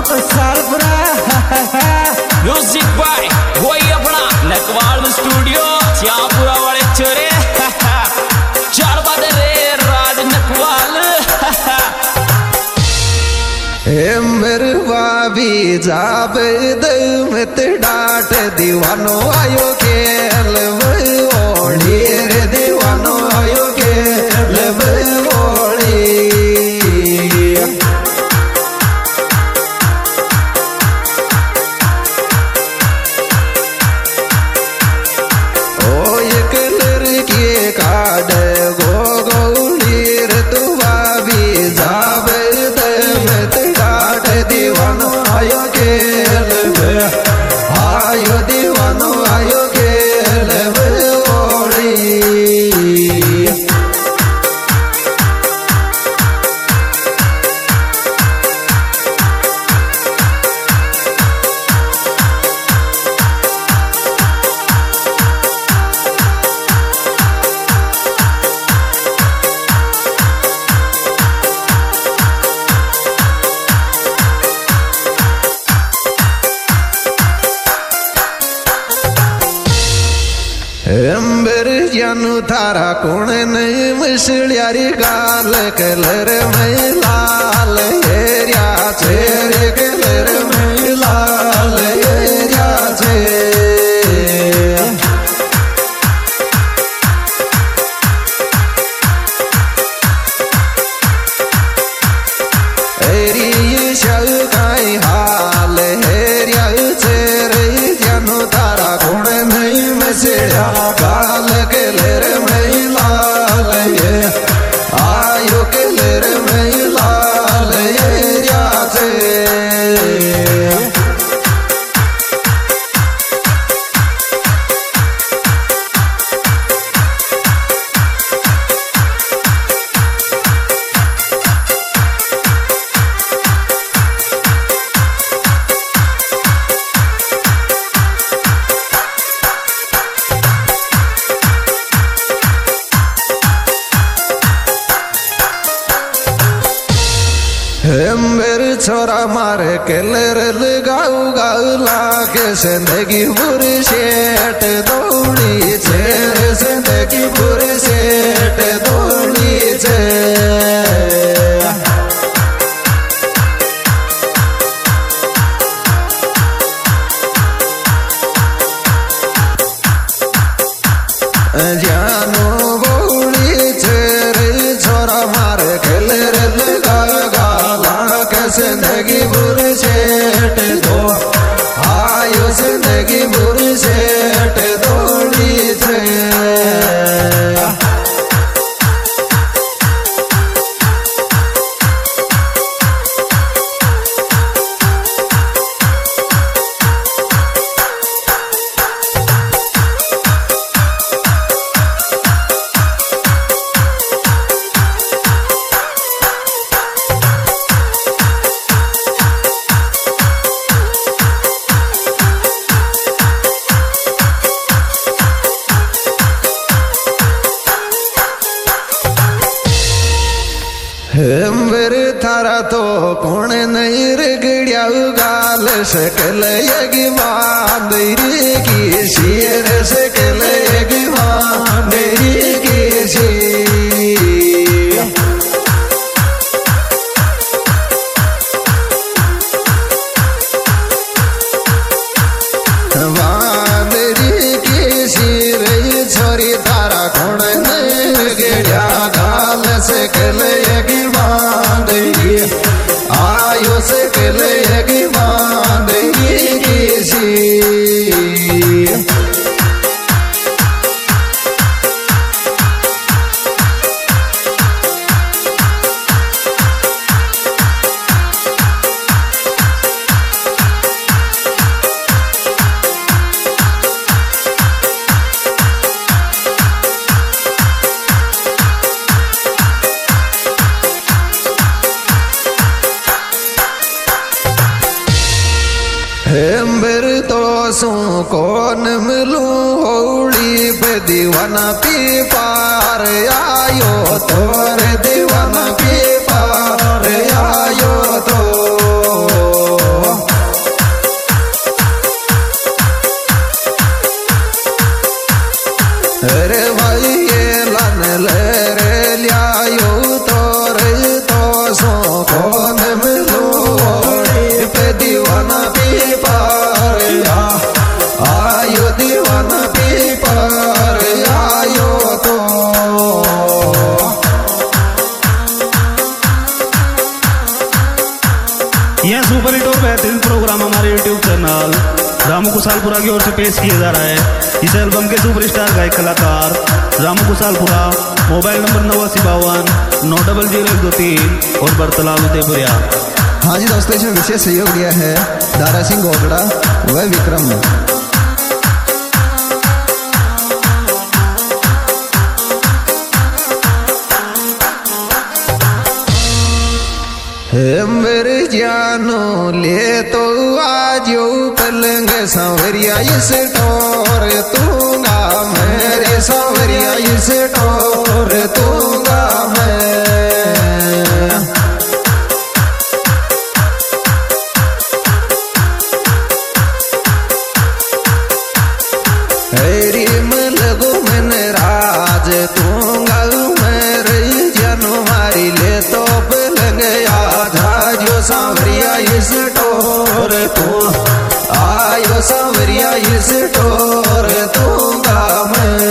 सालपुरा music by वही अपना Nakwal studio Shyampura वाले छोरे चार बादे रे राज नकवाल मेरे भाभी जाबे दमत डाट दीवानो आयो के ओढ़ी रे दीवानो आयो के ओढ़ी ओ एक लड़की काट गो गौली रे तू भाभी जाबे दमत डाट दीवानो आयो के आयो दीवानो आयो के ओढ़ी अंबर जानू थारा कौन नहीं मछलियारी गाल कलर में लाल हेरिया चेहरे कलर में लाल हेरिया चे एरी शौकाई हाल हेरिया चेहरे जानू थारा कौन नहीं मछलिया गाल कलर में लाल ये आयो कलर में लाल हेरिया चे मेरे छोरा मारे कलर लगाऊ गाऊ लागे जिंदगी बुरी सेठ दौड़ी छे जिंदगी बुरी सेठ दौड़ी छे जानो बौड़ी छे छोरा मारे कलर जिंदगी बुरी सेठ दो आयो जिंदगी बुरी सेठ दौड़ी छे मेरे थारा तो कौन नहीं रगड़िया गाल सकल यगी मांदरी की शेर सकल यगी मांदरी की शेर मांदरी की शेर छोरी थारा कौन नहीं रगड़िया गाल सकल यगी आयो से कले की मांदगी किसी अंबर तो सो कौन मिलूं होली पे दीवाना पी पार आयो तोर दीवाना पी पार आयो तो सुपर हिट और बेहतरीन प्रोग्राम हमारे YouTube चैनल रामू कुशालपुरा की ओर से पेश किया जा रहा है। इस एल्बम के सुपरस्टार गायक कलाकार रामू कुशालपुरा, मोबाइल नंबर 8952-900-123 और बर्तलाल उदयपुरिया। हाँ जी दोस्तों, इसमें विशेष सहयोग दिया है दारा सिंह गोगड़ा व विक्रम ने। मेरे जानो ले तो आज यो पलंग सांवरिया इस टोर तूंगा, मेरे सांवरिया इस टोर तूंगा मैं। हरी में लगो मन राज तूंगा, मेरे जानो मारी ले तो पलंग जो सांवरिया इस टोर तू आयो, सांवरिया इस टोर तूंगा मैं।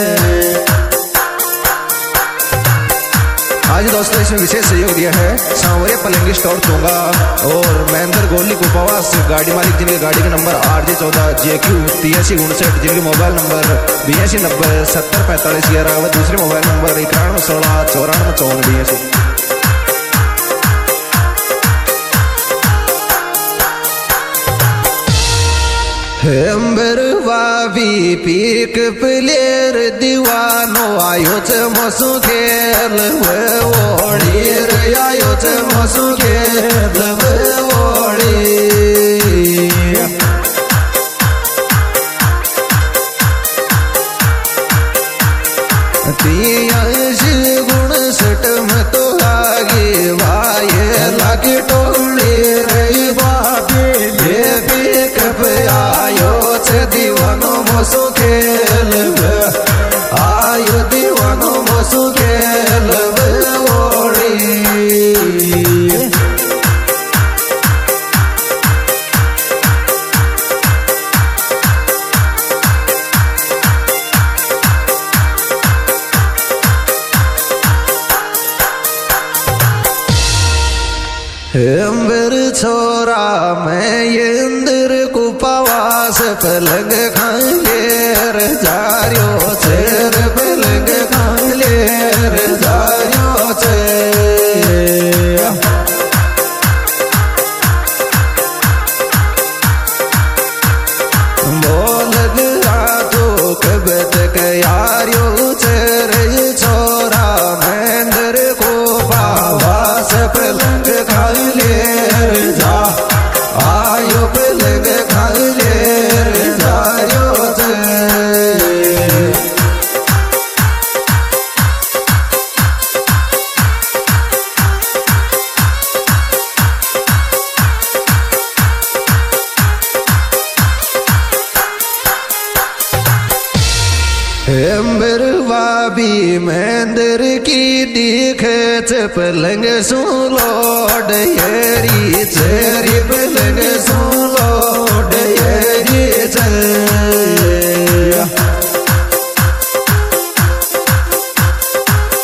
आज दोस्तों इसमें विशेष सहयोग दिया है सांवरिया पलंगी स्टोर तूंगा और महेंद्र गोली उपवास गाड़ी मालिक, जिनके गाड़ी का नंबर RJ14JQ 8359, जिनके मोबाइल नंबर 8290-704511 व दूसरे मोबाइल नंबर 9116-945482। बरवावी पीक प्लेयर दीवानो आयो च मसु खेल ओड़ी रे, आयो च मसु खेल ओड़ी। तियांश गुण सट में तो आगे वाये लागे टोली रे बाबे, ये पीक आयो च दीवानो मसु खेल आयो, दीवानो मसु खेल ओड़ी। छोरा मैं इंद्र कुपवास पलंग खालेर जारियो चेर, पलंग खालेर जारियो चे। बोलग रातो कबत यारियो चेर छोरा महेंद्र कुपवास पलंग खालेर जा आयो, पलंग खालेर जारियो चे। बरवाबी महेंद्र की दिखे च पलंग सुलोड येरी चेरी, पलंग सुलोड येरी चे।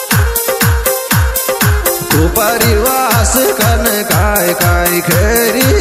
परिवास कन काय काय खेरी